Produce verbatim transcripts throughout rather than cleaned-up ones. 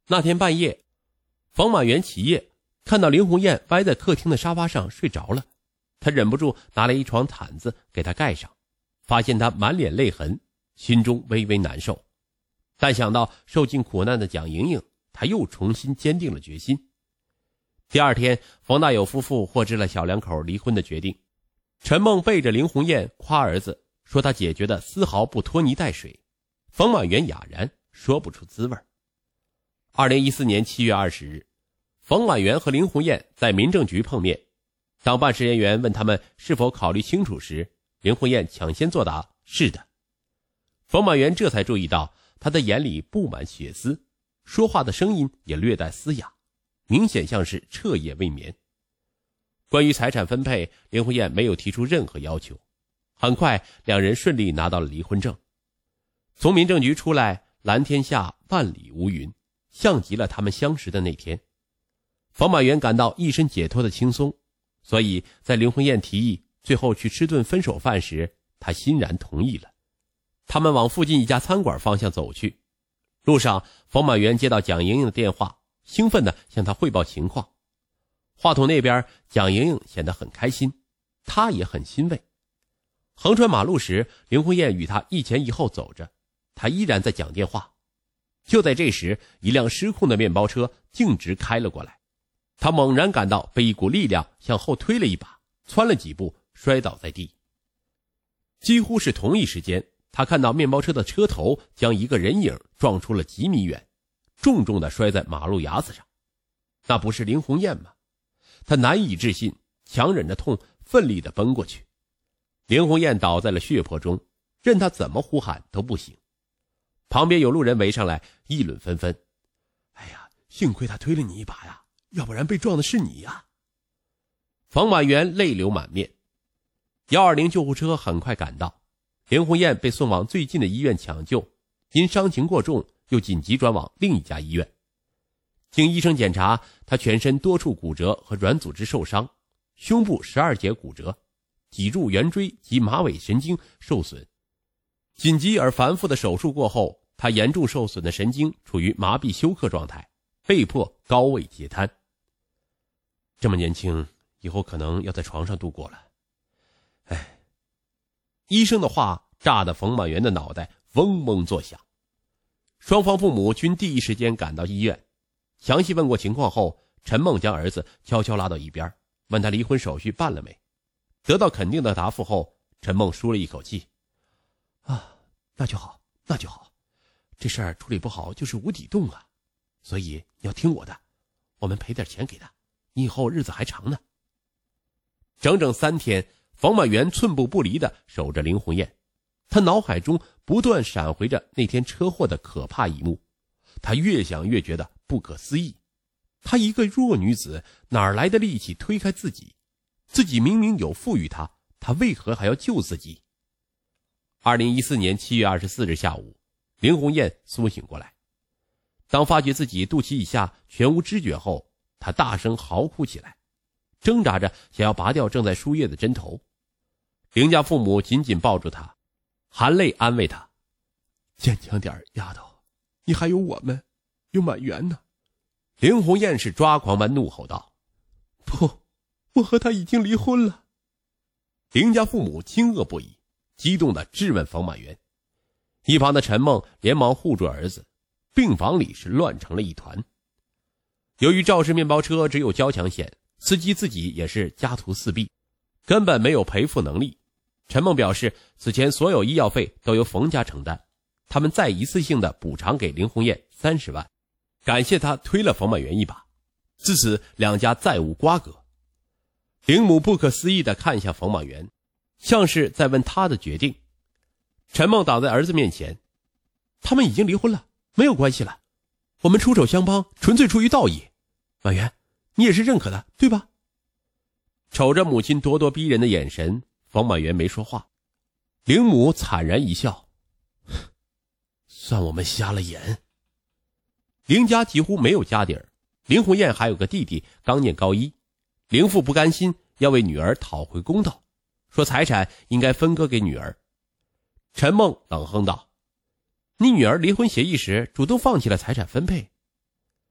那天半夜，冯满园起夜，看到林红艳歪在客厅的沙发上睡着了，他忍不住拿来一床毯子给她盖上，发现她满脸泪痕，心中微微难受。但想到受尽苦难的蒋莹莹，他又重新坚定了决心。第二天，冯大有夫妇获知了小两口离婚的决定。陈梦背着林红艳夸儿子，说他解决的丝毫不拖泥带水。冯满园哑然，说不出滋味。二零一四年七月二十日，冯满园和林红艳在民政局碰面。当办事人员问他们是否考虑清楚时，林红艳抢先作答：是的。冯满园这才注意到他的眼里布满血丝，说话的声音也略带嘶哑，明显像是彻夜未眠。关于财产分配，林红艳没有提出任何要求。很快，两人顺利拿到了离婚证。从民政局出来，蓝天下万里无云，像极了他们相识的那天。冯满园感到一身解脱的轻松，所以在林红艳提议最后去吃顿分手饭时，他欣然同意了。他们往附近一家餐馆方向走去。路上，冯满园接到蒋莹莹的电话，兴奋地向她汇报情况。话筒那边，蒋莹莹显得很开心，她也很欣慰。横穿马路时，林红艳与她一前一后走着，她依然在讲电话。就在这时，一辆失控的面包车径直开了过来，她猛然感到被一股力量向后推了一把，窜了几步，摔倒在地。几乎是同一时间，他看到面包车的车头将一个人影撞出了几米远，重重地摔在马路牙子上。那不是林红艳吗？他难以置信，强忍着痛，奋力地奔过去。林红艳倒在了血泊中，任他怎么呼喊都不行。旁边有路人围上来，议论纷纷：哎呀，幸亏他推了你一把呀，要不然被撞的是你呀。冯满园泪流满面。一二零救护车很快赶到，林红艳被送往最近的医院抢救，因伤情过重，又紧急转往另一家医院。经医生检查，她全身多处骨折和软组织受伤，胸部十二节骨折，脊柱圆锥及马尾神经受损。紧急而繁复的手术过后，她严重受损的神经处于麻痹休克状态，被迫高位截瘫。这么年轻，以后可能要在床上度过了。哎，医生的话炸得冯满园的脑袋嗡嗡作响。双方父母均第一时间赶到医院，详细问过情况后，陈梦将儿子悄悄拉到一边，问他离婚手续办了没。得到肯定的答复后，陈梦舒了一口气：啊，那就好，那就好，这事儿处理不好就是无底洞啊，所以你要听我的，我们赔点钱给他，你以后日子还长呢。整整三天，冯满园寸步不离地守着林红艳，他脑海中不断闪回着那天车祸的可怕一幕，他越想越觉得不可思议。她一个弱女子，哪来的力气推开自己？自己明明有赋予她，她为何还要救自己？二零一四年七月二十四日下午，林红艳苏醒过来。当发觉自己肚脐以下全无知觉后，她大声嚎哭起来，挣扎着想要拔掉正在输液的针头。林家父母紧紧抱住她，含泪安慰她：坚强点，丫头，你还有我们，有满园呢。林红艳是抓狂般怒吼道：不，我和他已经离婚了。林家父母惊愕不已，激动地质问冯满园。一旁的陈梦连忙护住儿子，病房里是乱成了一团。由于肇事面包车只有交强险，司机自己也是家徒四壁，根本没有赔付能力。陈梦表示，此前所有医药费都由冯家承担，他们再一次性的补偿给林红艳三十万，感谢他推了冯满园一把。自此两家再无瓜葛。林母不可思议地看向冯满园，像是在问他的决定。陈梦挡在儿子面前：他们已经离婚了，没有关系了，我们出手相帮纯粹出于道义，满园，你也是认可的，对吧？瞅着母亲咄咄逼人的眼神，冯满园没说话。林母惨然一笑：算我们瞎了眼。林家几乎没有家底儿，林红艳还有个弟弟刚念高一，林父不甘心，要为女儿讨回公道，说财产应该分割给女儿。陈梦冷哼道：你女儿离婚协议时主动放弃了财产分配。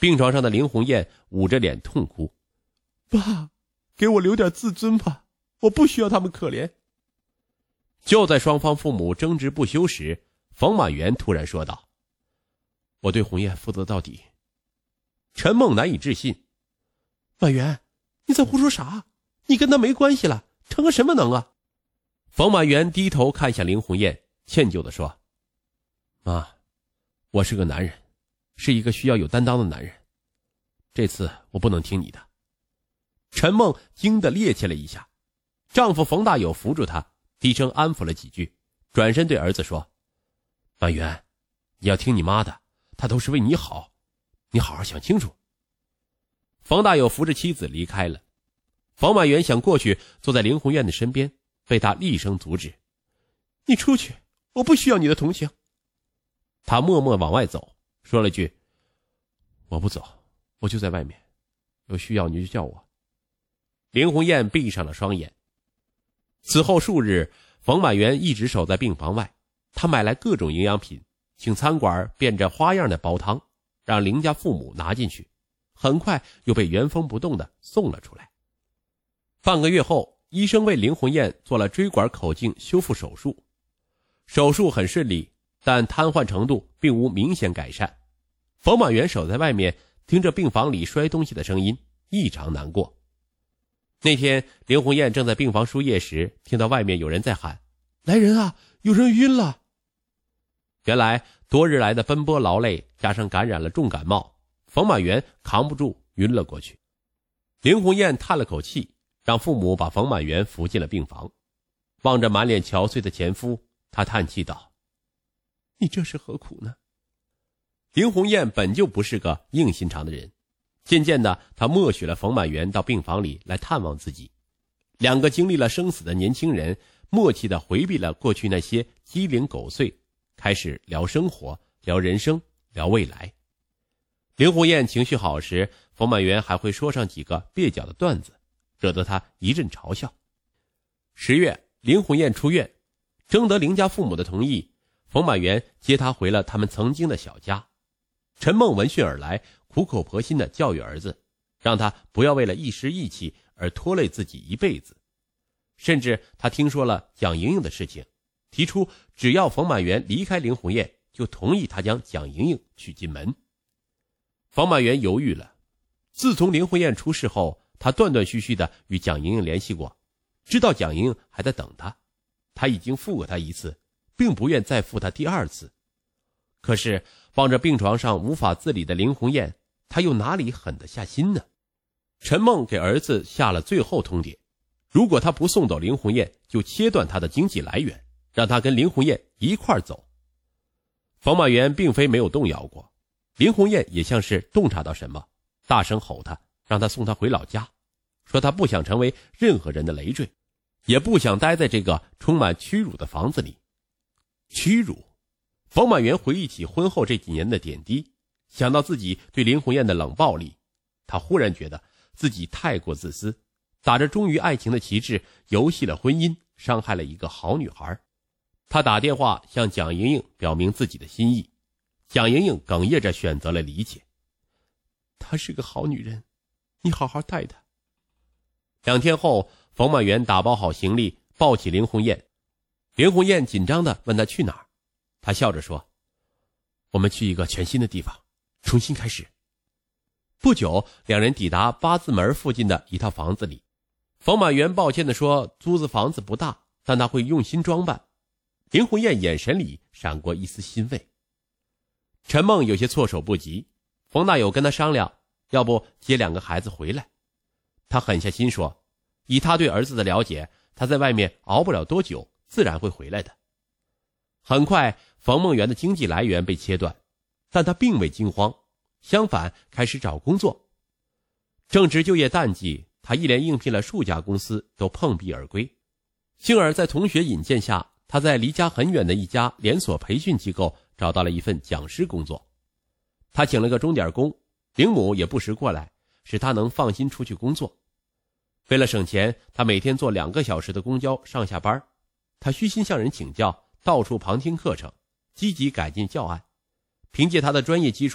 病床上的林红艳捂着脸痛哭：“爸，给我留点自尊吧，我不需要他们可怜。”就在双方父母争执不休时，冯满元突然说道：“我对红艳负责到底。”陈梦难以置信：“满元，你在胡说啥？你跟他没关系了，成个什么能啊？”冯满元低头看向林红艳，歉疚地说：“妈，我是个男人，是一个需要有担当的男人，这次我不能听你的。”陈梦惊得趔趄了一下，丈夫冯大友扶住她，低声安抚了几句，转身对儿子说：“满元，你要听你妈的，她都是为你好，你好好想清楚。”冯大友扶着妻子离开了。冯满元想过去坐在林红艳的身边，被他厉声阻止：“你出去，我不需要你的同情。”他默默往外走，说了句：“我不走，我就在外面，有需要你就叫我。”林红艳闭上了双眼。此后数日，冯满元一直守在病房外，他买来各种营养品，请餐馆变着花样的煲汤，让林家父母拿进去，很快又被原封不动的送了出来。半个月后，医生为林红艳做了椎管口径修复手术，手术很顺利，但瘫痪程度并无明显改善。冯满元守在外面，听着病房里摔东西的声音，异常难过。那天林红艳正在病房输液时，听到外面有人在喊：“来人啊，有人晕了！”原来多日来的奔波劳累加上感染了重感冒，冯满元扛不住晕了过去。林红艳叹了口气，让父母把冯满元扶进了病房。望着满脸憔悴的前夫，她叹气道：“你这是何苦呢？”林红艳本就不是个硬心肠的人，渐渐的她默许了冯满元到病房里来探望自己。两个经历了生死的年轻人默契地回避了过去那些鸡零狗碎，开始聊生活，聊人生，聊未来。林红艳情绪好时，冯满元还会说上几个蹩脚的段子，惹得他一阵嘲笑。十月，林红艳出院，征得林家父母的同意，冯满元接她回了他们曾经的小家。陈梦闻讯而来，苦口婆心地教育儿子，让他不要为了一时义气而拖累自己一辈子。甚至他听说了蒋莹莹的事情，提出只要冯满元离开林红艳，就同意他将蒋莹莹娶进门。冯满元犹豫了，自从林红艳出事后，他断断续续地与蒋莹莹联系过，知道蒋莹莹还在等他，他已经负过他一次，并不愿再负他第二次。可是望着病床上无法自理的林红艳，他又哪里狠得下心呢？陈梦给儿子下了最后通牒，如果他不送走林红艳，就切断他的经济来源，让他跟林红艳一块走。冯满元并非没有动摇过，林红艳也像是洞察到什么，大声吼他，让他送他回老家，说他不想成为任何人的累赘，也不想待在这个充满屈辱的房子里。屈辱。冯满元回忆起婚后这几年的点滴，想到自己对林红艳的冷暴力，他忽然觉得自己太过自私，打着忠于爱情的旗帜，游戏了婚姻，伤害了一个好女孩。他打电话向蒋莹莹表明自己的心意，蒋莹莹哽咽着选择了理解。她是个好女人，你好好待她。两天后，冯满元打包好行李，抱起林红艳。林红艳紧张地问他去哪儿，他笑着说：“我们去一个全新的地方，重新开始。”不久，两人抵达八字门附近的一套房子里。冯满元抱歉地说：“租子房子不大，但他会用心装扮。”林红艳眼神里闪过一丝欣慰。陈梦有些措手不及，冯大友跟他商量，要不接两个孩子回来。他狠下心说，以他对儿子的了解，他在外面熬不了多久，自然会回来的。很快，冯梦圆的经济来源被切断，但他并未惊慌，相反开始找工作。正值就业淡季，他一连应聘了数家公司，都碰壁而归。幸而在同学引荐下，他在离家很远的一家连锁培训机构找到了一份讲师工作。他请了个钟点工，林母也不时过来，使他能放心出去工作。为了省钱，他每天坐两个小时的公交上下班。他虚心向人请教，到处旁听课程，积极改进教案。凭借他的专业基础，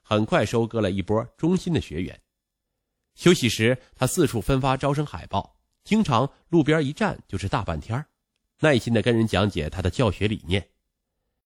很快收割了一波忠心的学员。休息时，他四处分发招生海报，经常路边一站就是大半天，耐心地跟人讲解他的教学理念。